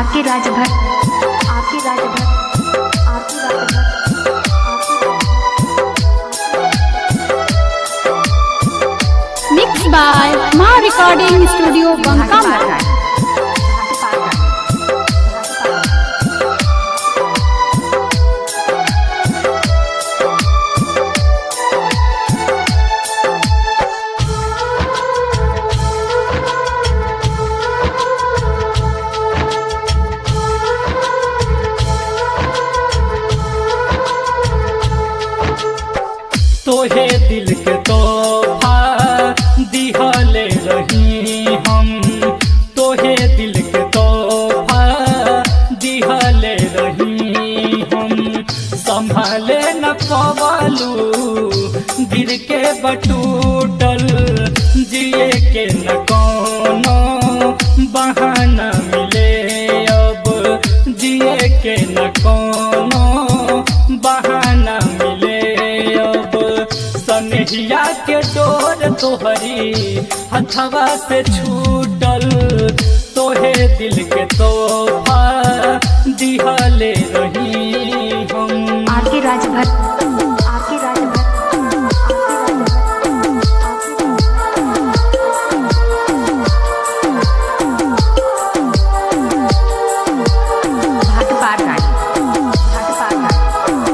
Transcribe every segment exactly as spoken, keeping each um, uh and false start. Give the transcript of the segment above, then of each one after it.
RK Rajbhar R K Rajbhar R K Rajbhar Mixed by Ma Recording Studio Bankamar. तोहे दिल के तोहफा दिहले रही हम, तोहे दिल के तोहफा दिहले रही हम। संभाले न पवलू गिर के बटूटल, जिए के न कोनो बहाना मिले अब, जिए के न कोनो बहाना मिले अब। सनहिया के डोर तोहरी हथवा से छूटल, तोहे दिल के तोहफा दिहले रही हम। आरके राजभर आरके राजभर भाट पार गाड़ी भाट पार गाड़ी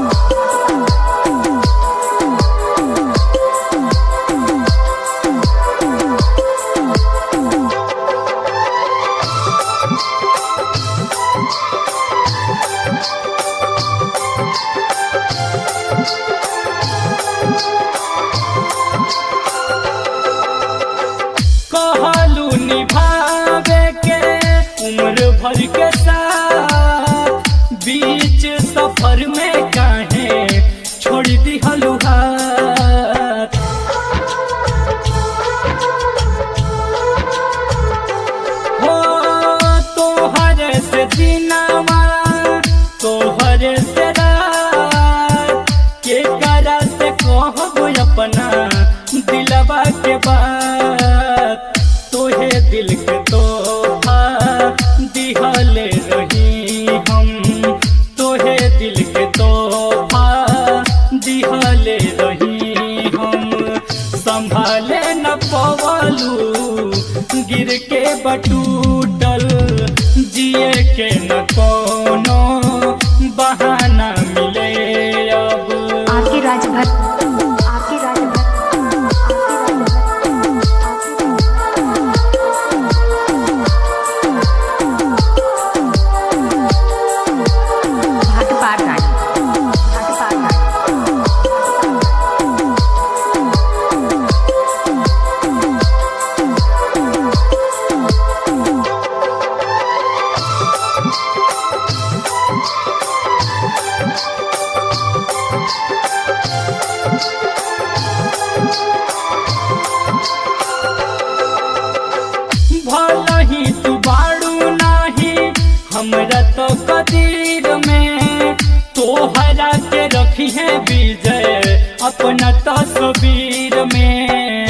कहलू निभावे के उम्र भर के साथ, बीच सफर में काहे छोड़ दिहलू हाथ। हो तोहरे से दिनवा तोहरे से रात, के करा से कहबो अपना दिलवा के बात। तोहे दिल के तोहफा दिहले रही हम, तोहे दिल के तोहफा दिहले रही हम। संभाले न पवलू गिर के बटूटल, जिए के न कोनो बहाना मिले अब। आरके राजभर आरके राजभर भाट पार गाड़ी भाट पार गाड़ी भला ही तू बाड़ू नाही हमरा तो कदीर में, तोहरा के रखी है विजय अपना तस्वीर में।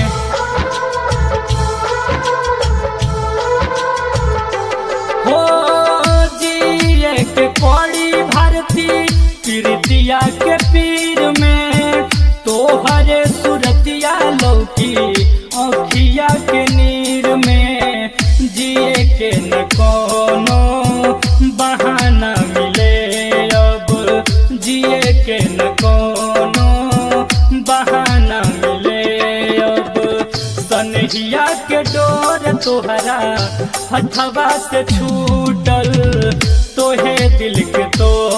हो जिए के पड़ी भारती प्रीतिया के पीर में, तोहरे सुरतिया लौकी अखिया के नीर में। जिए के न कोनो बहाना मिले अब, जिए के न कोनो बहाना मिले अब। सनहिया के डोर तोहरा हथवा से छूटल, तोहे दिल के तो